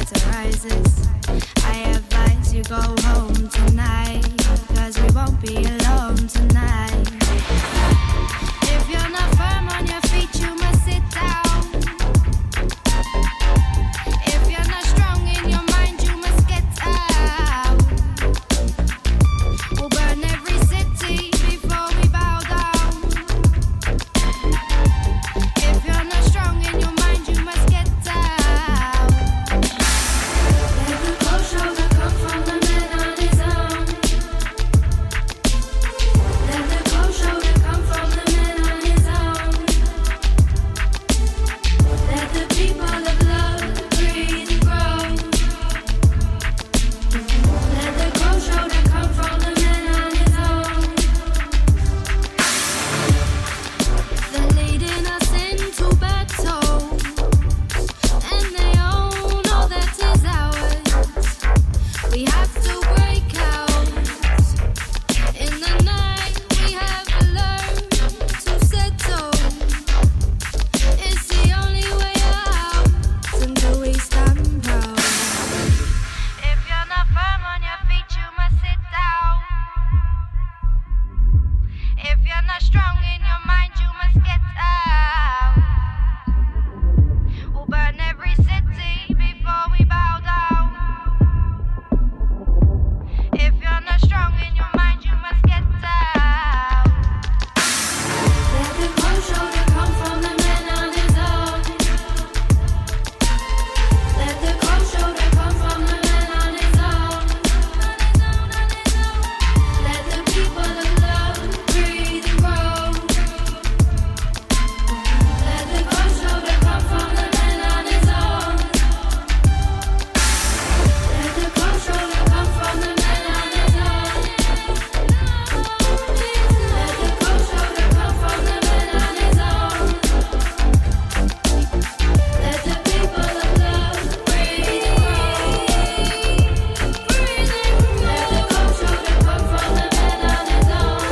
water rises. I advise you go home tonight, 'cause we won't be alone tonight. If you're not firm on your feet, you must sit down. If you're not strong in your mind, you must get out. We'll burn every city before we bow down. If you're not strong in your mind, you must get out. Let the cold shoulder come from the man on his own. Let the cold shoulder come from the man on his own. Let the people of love breathe and grow. Let the cold shoulder come from the man on his own. They're leading us into battle, and they own all that is ours. We have to break out. In the night we have learned to settle. It's the only way out until we stand proud. If you're not firm on your feet, you must sit down. If you're not strong in your mind, you must get out. We'll burn every city before we bow down. If you're not strong in your mind, you must get out. Let the cold shoulder come from the man on his own. Let the cold shoulder come from the man on his own. Let the people of love breathe and grow. Let the cold shoulder come from the man on his own. Let the cold shoulder come from the man on his own. Let the cold shoulder come from the man on his own. Let the people of love breathe and grow. Let the cold shoulder come from the man on his own.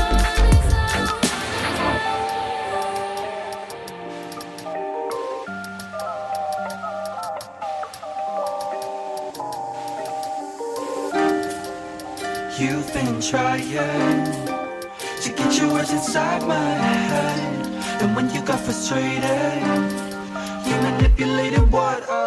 You've been trying to get your words inside my head, and when you got frustrated, you manipulated what I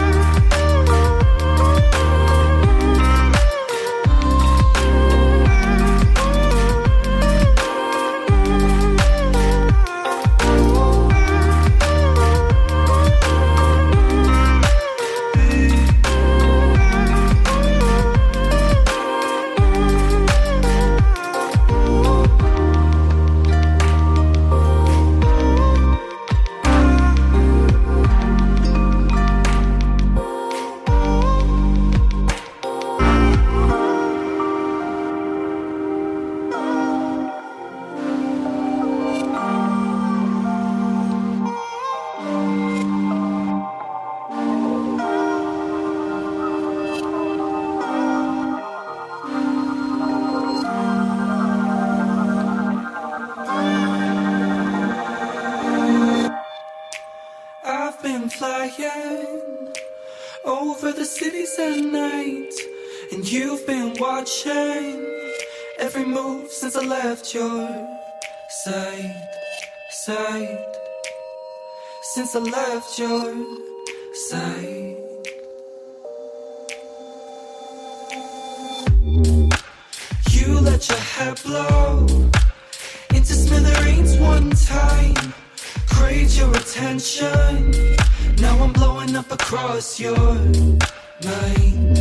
I've been flying over the cities at night, and you've been watching every move since I left your side. Since I left your side. You let your hair blow into smithereens one time, craved your attention. Now I'm blowing up across your mind.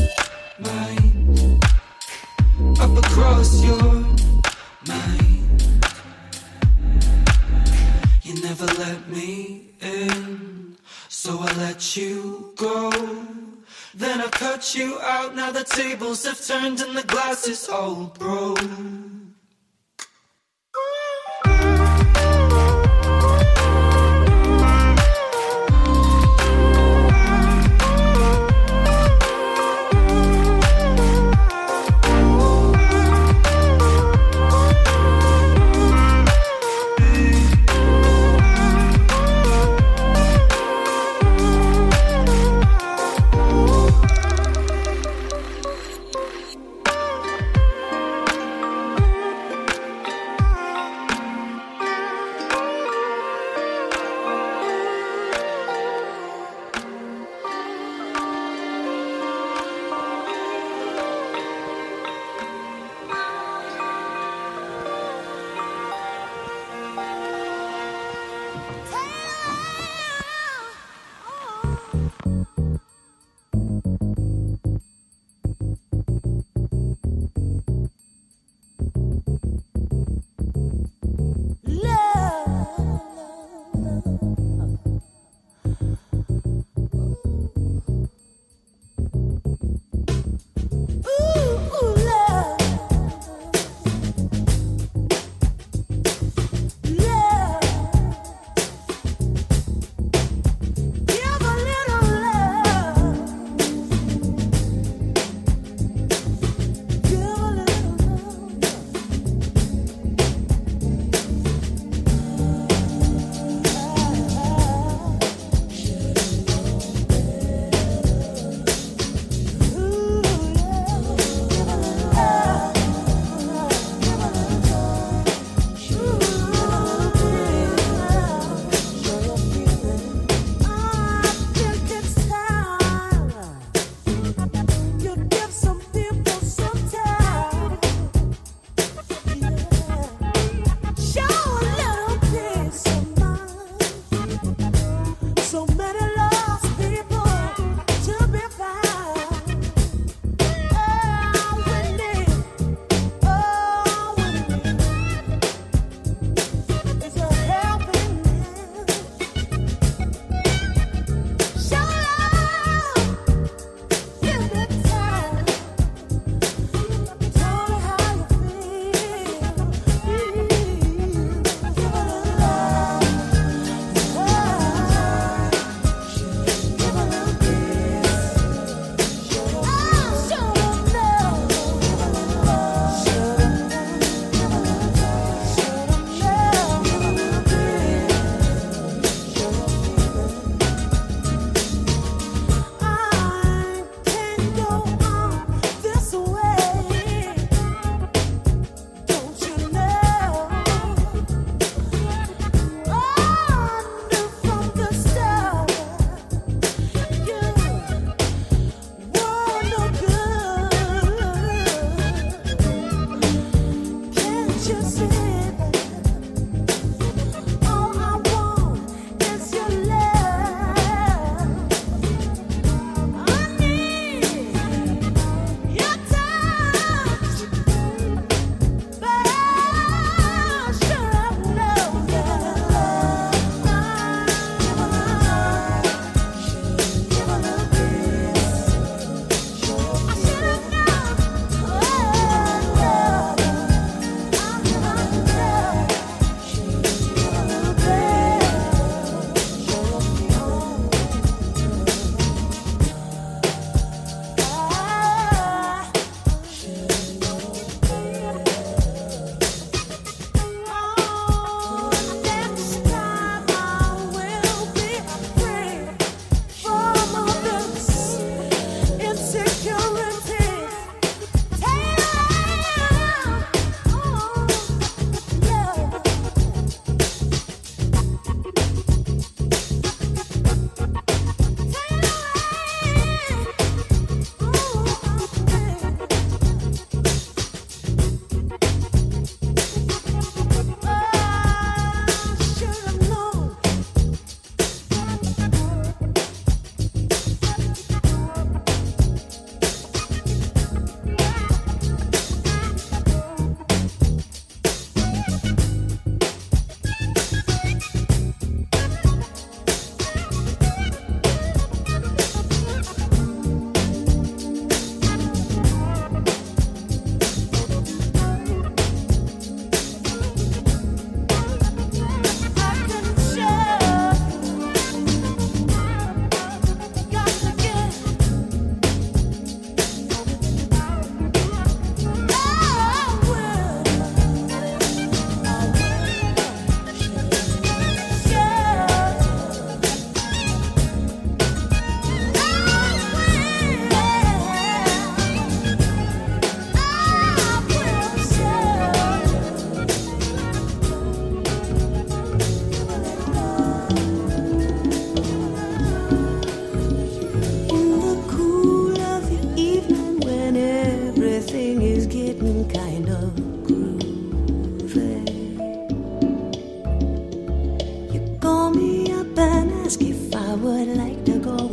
Up across your mind. You never let me in, so I let you go. Then I cut you out. Now the tables have turned and the glass is all broke. Give a little love.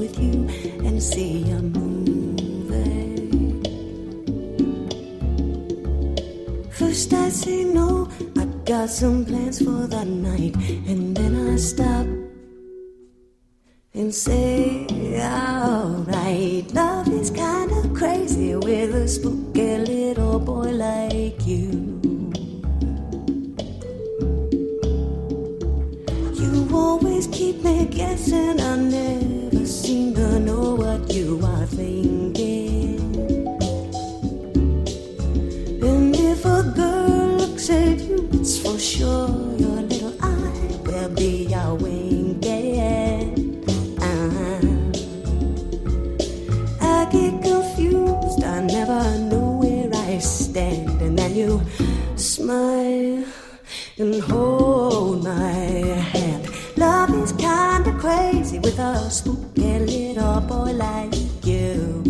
with you and see a movie. First I say no, I got some plans for the night, and then I stop and say, alright. Love is kinda crazy with a spooky little boy like you. You always keep me guessing, I never seem to know what you are thinking. And if a girl looks at you, it's for sure your little eye will be your winking. I get confused, I never know where I stand. And then you smile and hold my hand. Love is kinda crazy with a spooky little boy like you.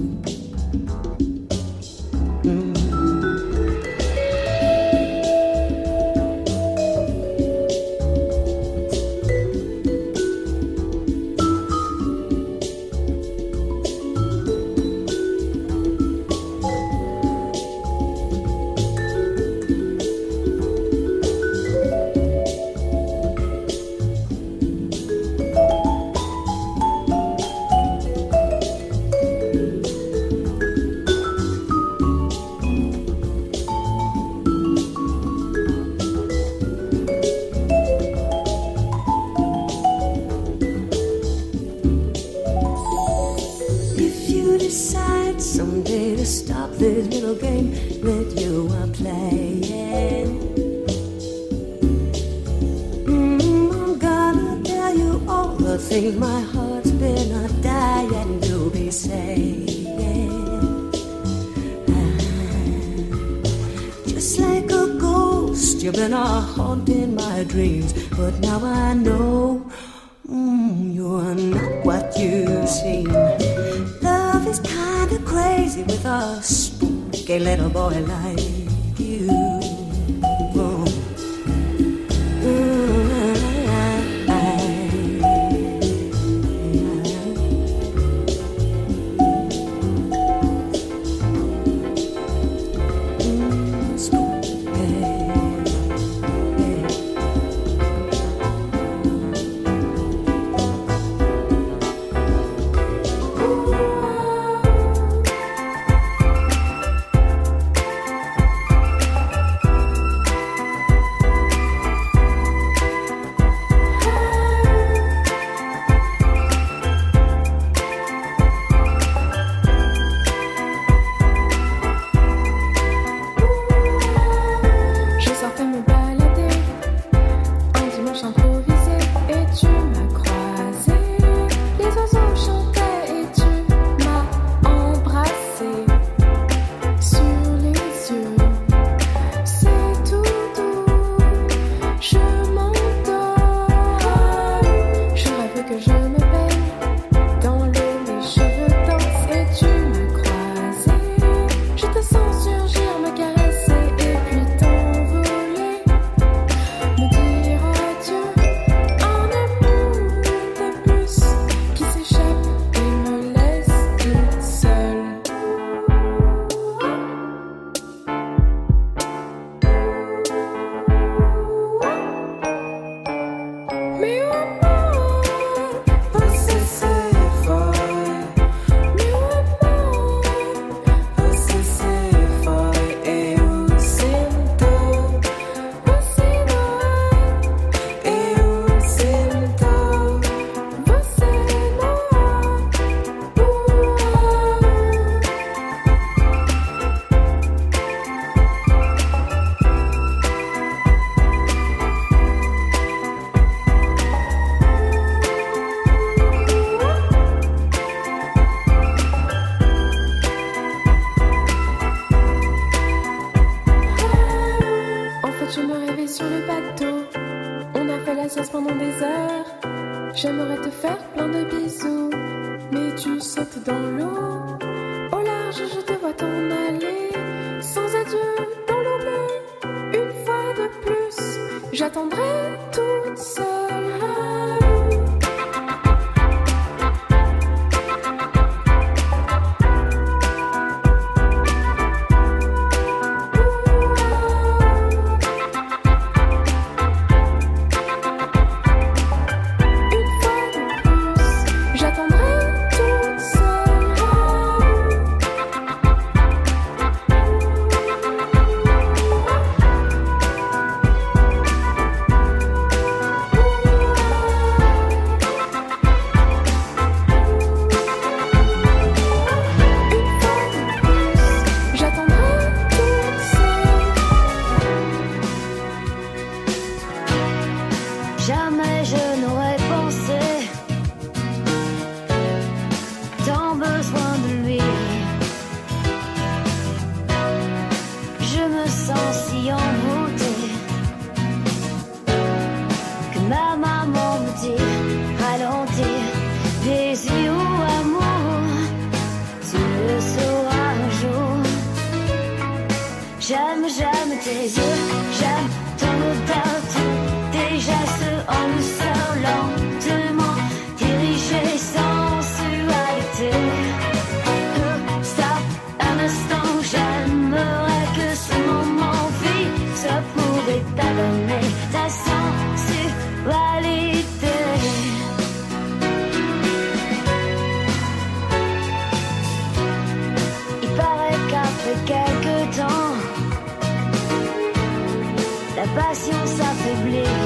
Someday to stop this little game that you are playing. I'm gonna tell you all the things my heart's been a dying to be saying. Just like a ghost, you've been haunting my dreams, but now I know you're not what you seem. Love is kinda crazy with a spooky little boy like you. J'aimerais te faire plein de bisous, mais tu sautes dans l'eau. Au large, je te vois t'en aller, sans adieu dans l'eau bleue. Une fois de plus, j'attendrai toute seule. tes yeux, j'aime ton odeur, tous tes gestes en douceur, lentement dirigés, sensualité. Stop un instant, j'aimerais que ce moment fixe pouvait t'adonner ta sensualité. Il paraît qu'après quelques temps, la passion s'affaiblit.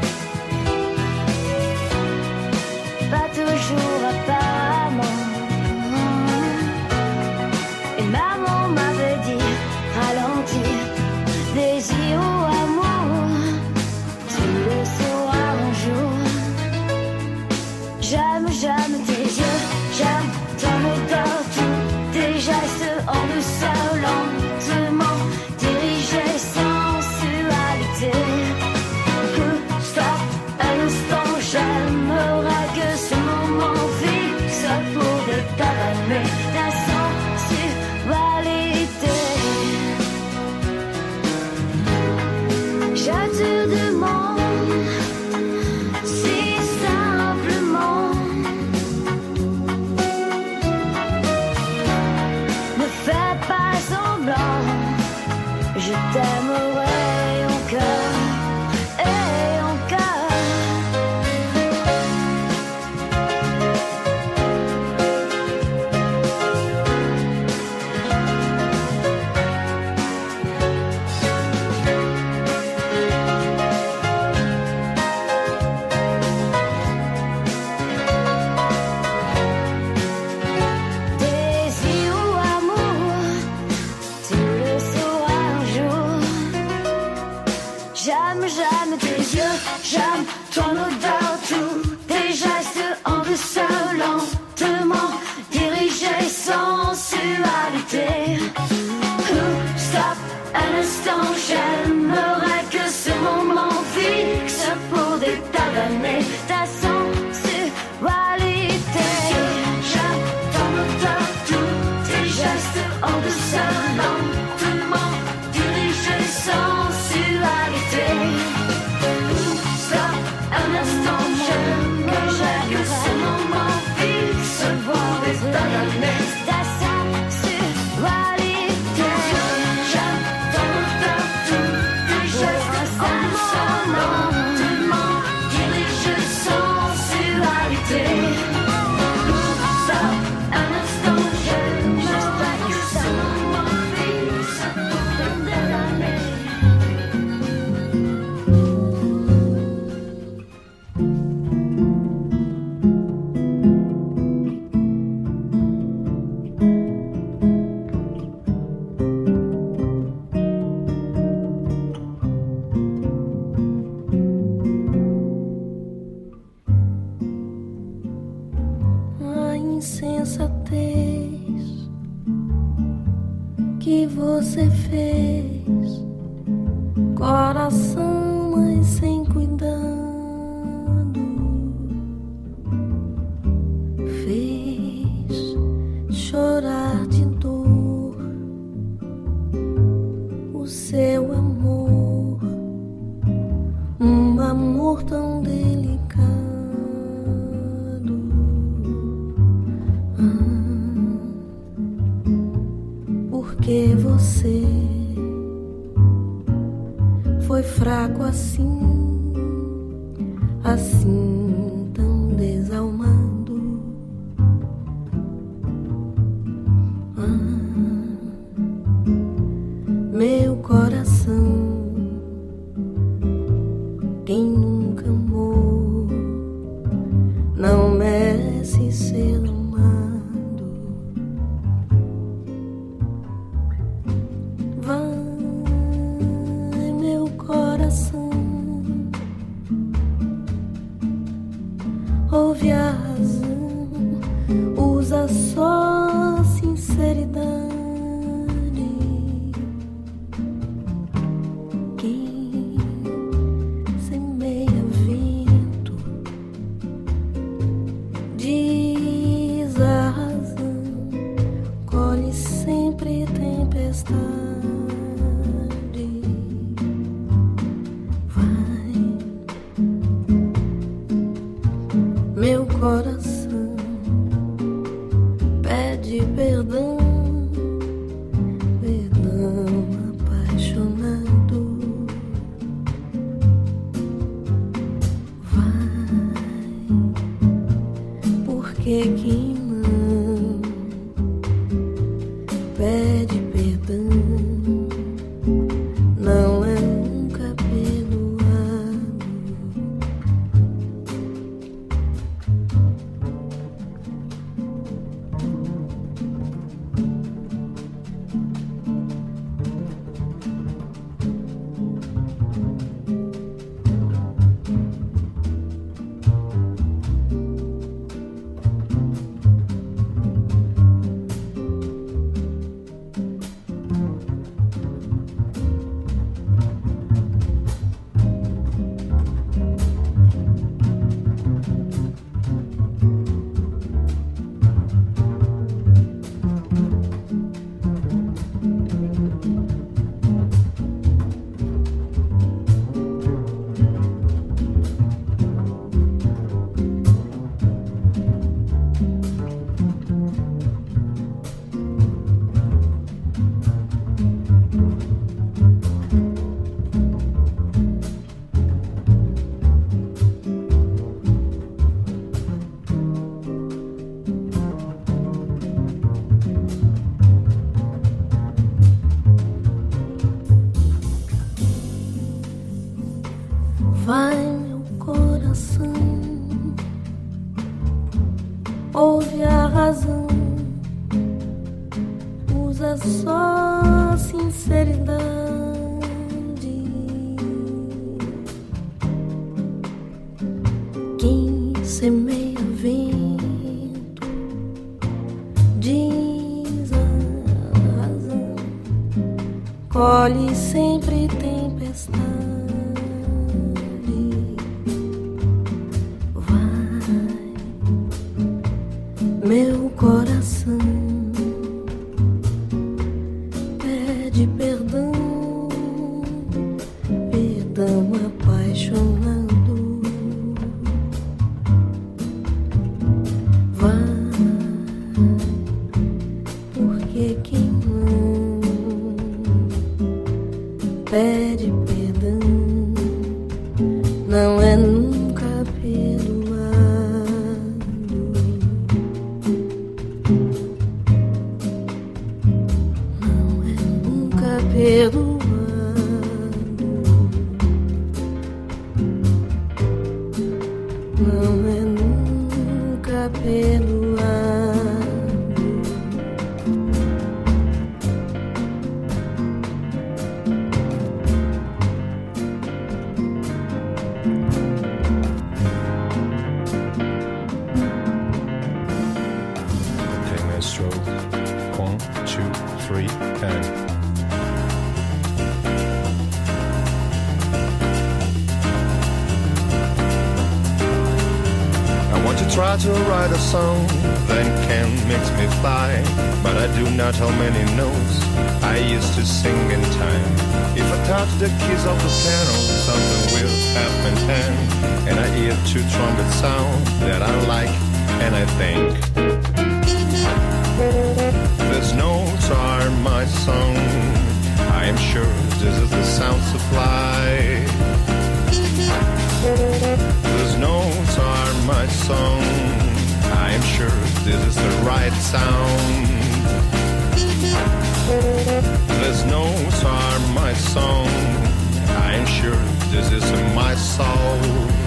Pas toujours apparemment. Et maman m'avait dit, ralentir, désir ou amour, tu le sauras un jour. J'aime tes yeux, j'aime ton odeur, tous tes gestes en douceur, lentement dirigés, sensualité. Stop un instant, j'aimerais que ce moment fixe pouvait t'avaler ta sensualité. Je te demande si simplement, ne fais pas semblant, je t'aimerai encore et encore. Désir ou amour, tu le sauras un jour. J'aime tes yeux, j'aime ton odeur, tous tes gestes en douceur, lentement dirigés, sensualité. Stop un instant, j'aimerais que ce moment fixe pouvait t'adonner ta sensualité. J'aime ton odeur, tous tes gestes en douceur, lentement dirigés, sensualité. Stop un instant, j'aimerais que ce moment fixe pouvait t'adonner ta sensualité. J'aime ton odeur, tous tes gestes en douceur, lentement dirigés, sensualité. Stop un instant, j'aimerais que ce moment fixe pouvait t'adonner. A insensatez que você fez, coração, mas sem cuidado, fez chorar de dor o seu amor, amor tão delicado. Porque você foi fraco assim, assim tão desalmado. Meu coração, quem nunca amou, não merece ser amado. Vai, meu coração, Pede perdão, perdão apaixonado. Vai, por que não pede perdão? Não é nunca perdoado. Vai, meu coração, ouve a razão, usa só sinceridade. Quem semeia vento diz a razão, colhe sempre tempestade. Meu coração pede perdão, perdão apaixonado. Vai, porque quem não pede perdão não é nunca perdoado. Perdoado, não é nunca perdoado. Okay, maestro. 1, 2, 3, and try to write a song that can make me fly, but I do not how many notes I used to sing in time. If I touch the keys of the piano, something will happen, and I hear two trumpet sound that I like, and I think these notes are my song. I am sure this is the sound supply. These notes are my song. I am sure this is the right sound. These notes are my song. I am sure this is my soul.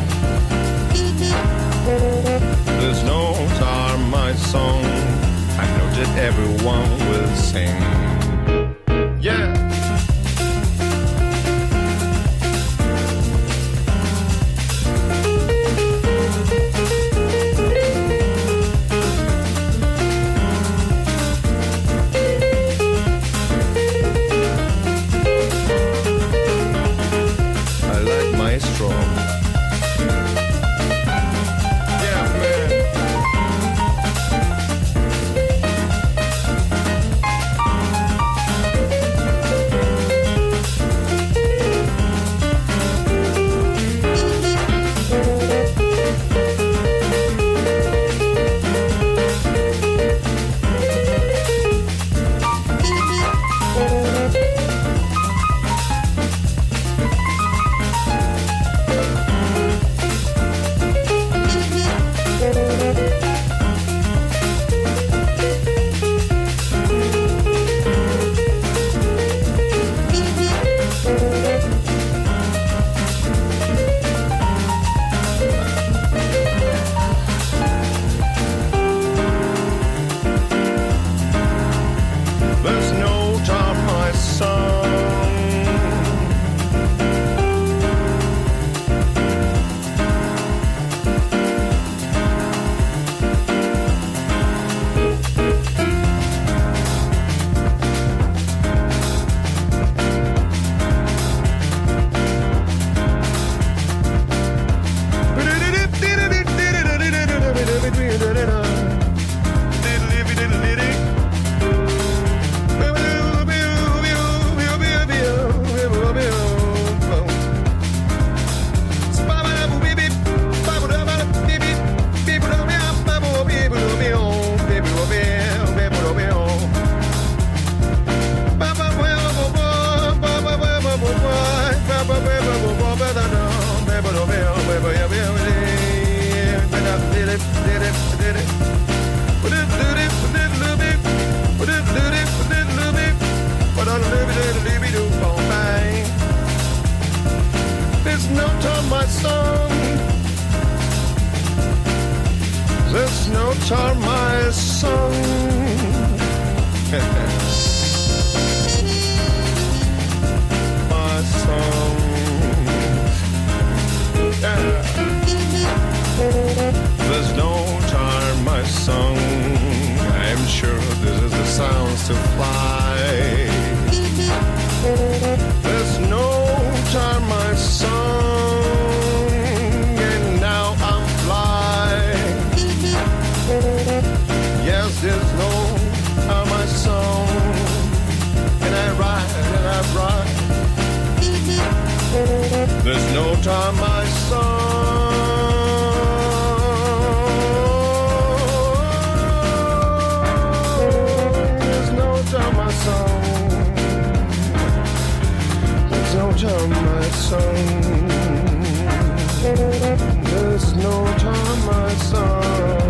These notes are my song. I know that everyone will sing. Yeah. my son. There's no time, my son.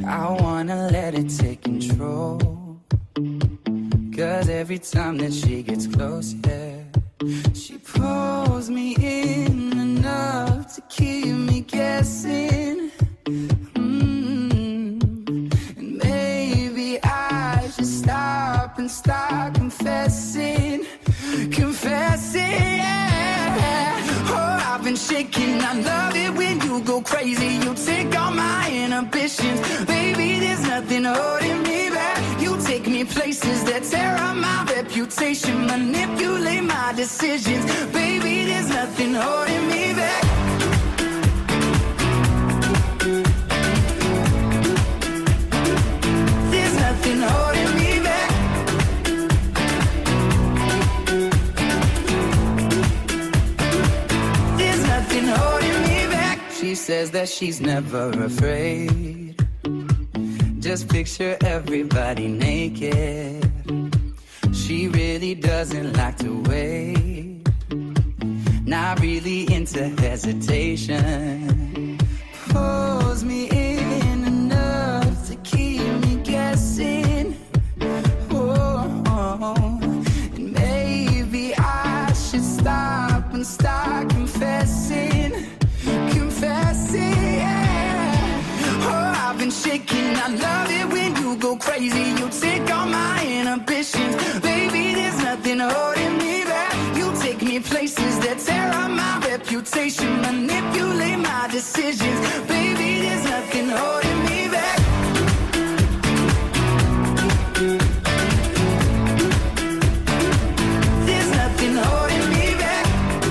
I wanna let it take control. 'Cause every time that she gets close, yeah, she pulls me in enough to keep me guessing. And maybe I should stop and start confessing. Confessing, yeah. Oh, I've been shaking. I love it when you go crazy. You take all my inhibitions. Baby, there's nothing holding me back. You take me places that tear up my reputation. Manipulate my decisions. Baby, there's nothing holding me back. There's nothing holding me back. There's nothing holding me back. She says that she's never afraid. Just picture everybody naked. She really doesn't like to wait. Not really into hesitation. Pulls me in enough to keep me guessing. Oh, and maybe I should stop and start confessing. Confessing, yeah. Oh, I've been shaking. I love it when you go crazy. You take all my inhibitions. Baby, there's nothing holding me back. You take me places that tear up my reputation. Manipulate my decisions. Baby, there's nothing holding me back. There's nothing holding me back.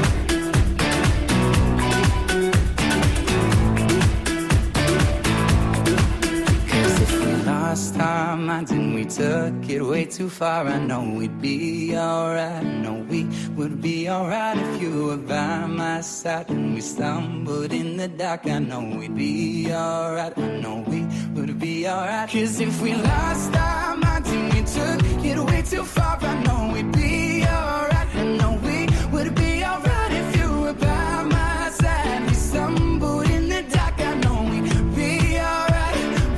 Last time I didn't, we took it way too far. I know we'd be alright. I know we would be alright if you were by my side. And we stumbled in the dark. I know we'd be alright. I know we would be alright. 'Cause if we last time I didn't, we took it way too far. I know we'd be alright. I know we would be alright if you were by my side. We stumbled in the dark. I know we'd be alright.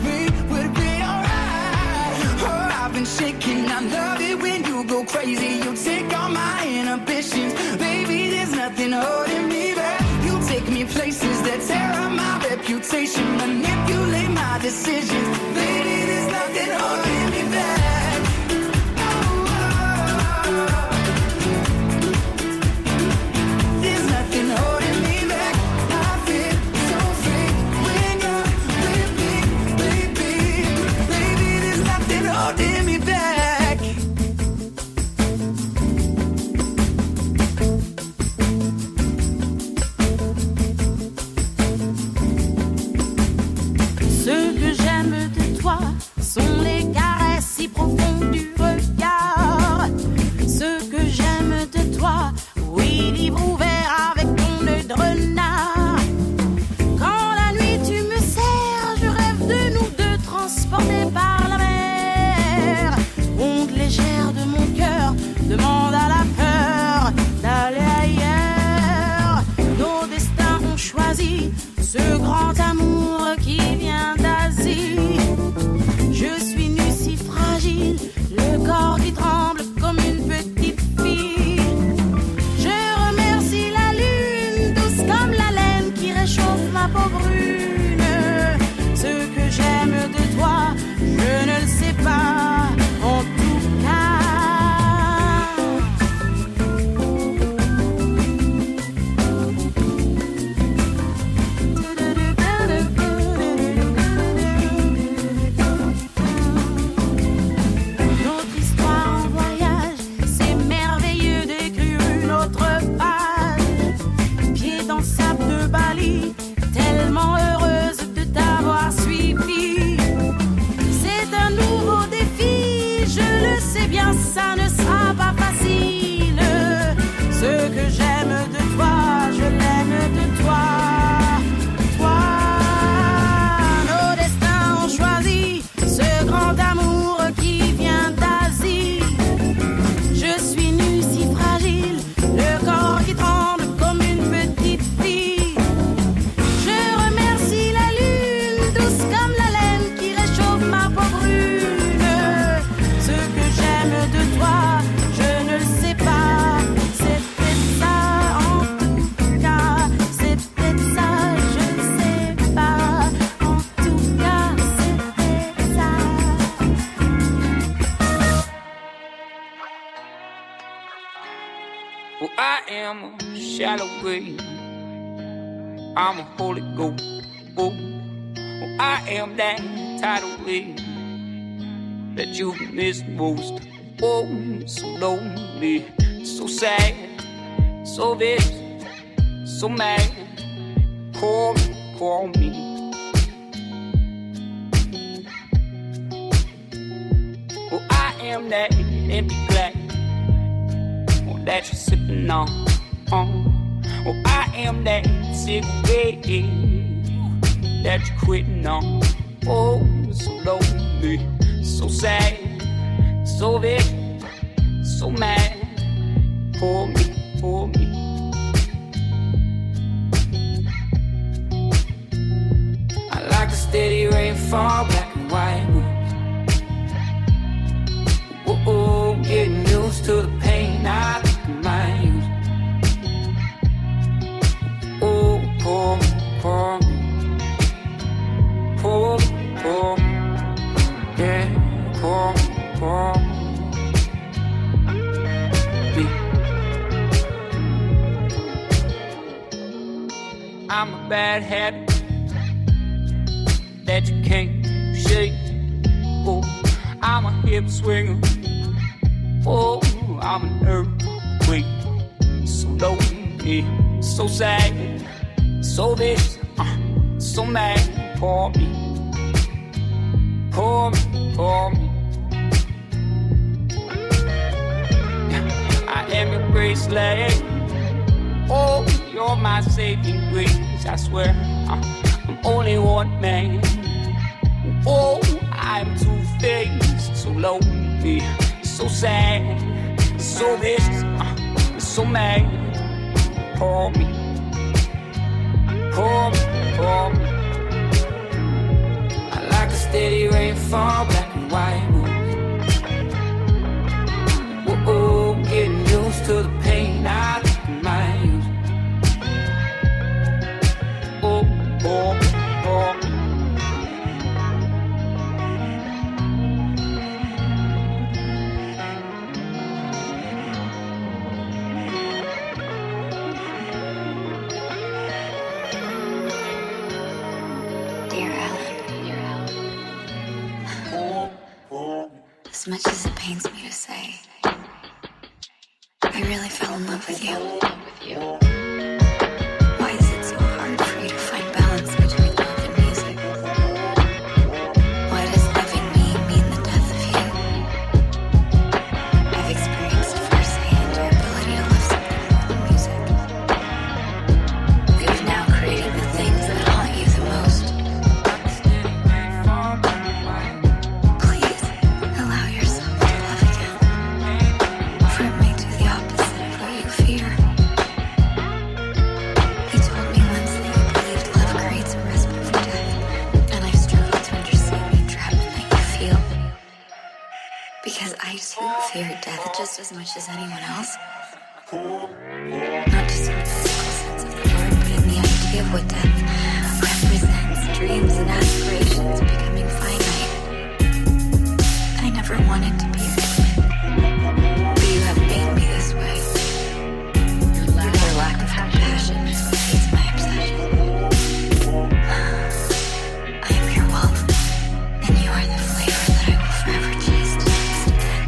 Shaking, I love it when you go crazy. You take all my inhibitions. Baby, there's nothing holding me back. You take me places that tear up my reputation. Manipulate my decisions. Baby, there's nothing holding me back. Oh, oh, oh. There's nothing holding me back. I feel so free when you're with me, baby. Baby, there's nothing holding me back. Ce que j'aime de toi sont les caresses si profondes du regard. Ce que j'aime de toi, oui, livre ouvert avec ton œil de renard. Quand la nuit tu me serres, je rêve de nous deux transportés par la mer. Onde légère de mon cœur demande à la peur d'aller ailleurs. Nos destins ont choisi ce grand amour qui vient d'Asie. Je suis nue si fragile, le corps qui tremble comme une petite fille. Je remercie la lune, douce comme la laine qui réchauffe ma peau brune. Ce que j'aime de toi, je ne le sais pas, en tout cas. Notre histoire en voyage, c'est merveilleux d'écrire une autre page. Pied dans le sable de Bali, tellement heureuse de t'avoir suivi. C'est un nouveau défi, je le sais bien, ça ne sera pas facile. Ce que j'aime de toi, je l'aime de toi. Toi, nos destins ont choisi ce grand amour qui vient d'Asie. Je suis nue si fragile, le corps qui tremble comme une petite fille. Je remercie la lune, douce comme la laine qui réchauffe I am a shallow grave. I'm a Holy Ghost. Oh, I am that tidal wave that you've missed most. Oh, so lonely, so sad, so vicious, so mad. Call me, call me. Oh, I am that empty glass that you're sipping on. Oh, I am that cigarette that you're quitting on. Oh, so lonely, so sad, so vicious, so mad. For me, for me. I like the steady rainfall, black and white moves. Oh, getting used to the pain I think I might use. Oh, pour me, pour me, pour me, pour me, yeah, pour me, pour me. I'm a bad habit that you can't shake. Oh, I'm a hip swinger. Oh, I'm an earthquake. So lonely, so sad, so vicious, so mad. Pour me, pour me, pour me. I am your graceland. Oh, you're my saving grace. I swear, I'm only one man. Oh, I'm two-faced, so lonely, so sad, so vicious, so mad. Pour me, pour me, pour me. I like the steady rainfall, black and white moves. Oh, getting used to the pain I think I might use. Oh, oh, oh. Dear Alan, as much as it pains me to say, I really fell in love with you. Why is it so hard for you to find balance between love and music? Why does loving me mean the death of you? I've experienced firsthand your ability to love something more than music. We have now created the things that haunt you the most. Please allow yourself to love again, for it may do the opposite of what you fear. You told me once that you believed love creates a respite for death, and I've struggled to understand the entrapment that you feel. Because I too fear death just as much as anyone else. Not just in the physical sense of the word, but in the idea of what death represents, dreams and aspirations becoming finite. I never wanted to be your twin, but you have made me this way. Your lack of compassion is what feeds my obsession. I am your wolf, and you are the flavor that I will forever chase to taste again.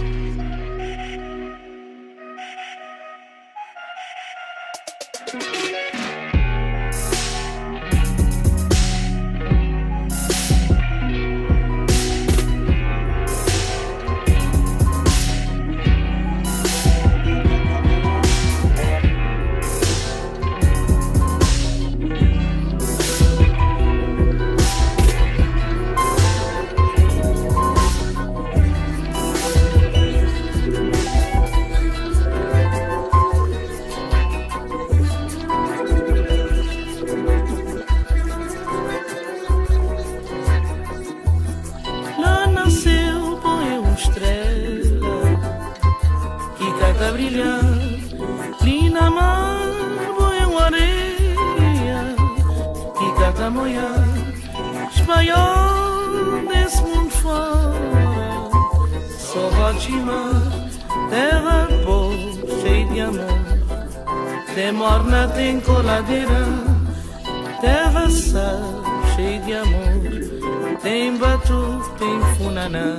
Lá nasceu, põe uma estrela que cai pra brilhar. Linda mar, põe uma areia que cai pra molhar. Espanhol desse mundo fora, só Rotimar, terra boa, cheia de amor. tem morna, tem coladeira, terra sal, cheia de amor, tem batu, tem funaná.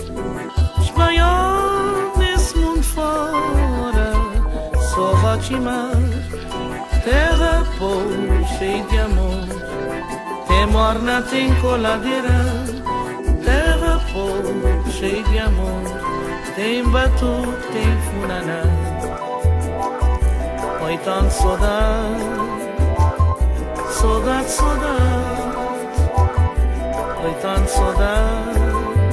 Espanhol nesse mundo fora, só Rotimar, terra boa, cheia de amor, tem morna, tem coladeira, terra boa, cheia de amor, tem batu, tem funaná. Oi, tanta saudade, saudade, saudade. Oi, tanta saudade,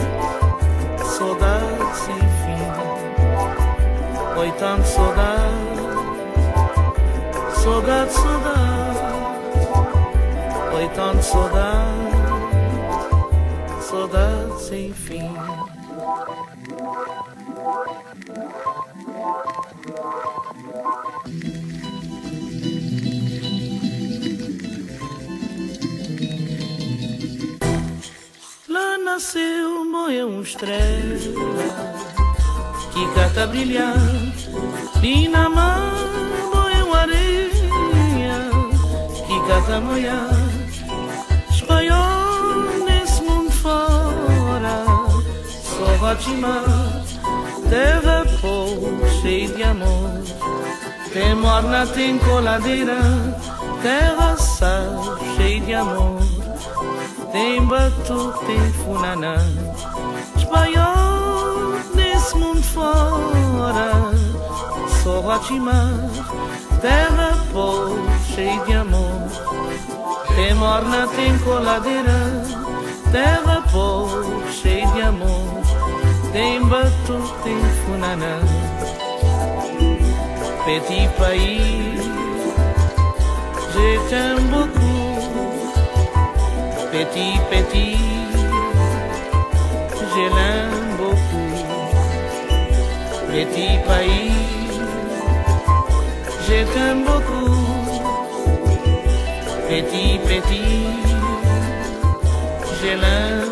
saudade sem fim. Oi, tanta saudade, saudade, saudade. Oi, tanta saudade, saudade sem fim. Lá nasceu, morreu estrela que cata brilhar, e na mão morreu areia que cata molhar. Espanhol nesse mundo fora, só Rotimar, terra boa, cheia de amor, tem morna, tem coladeira, terra sal, cheia de amor, tem batu, tem funaná. Espanhol nesse mundo fora, só Rotimar, terra boa, cheia de amor, tem morna, tem coladeira, terra boa, cheia de amor, tem batu, tem funaná. Petit pays, je t'aime beaucoup. Petit, petit, je l'aime beaucoup. Petit pays, je t'aime beaucoup. Petit, petit, je l'aime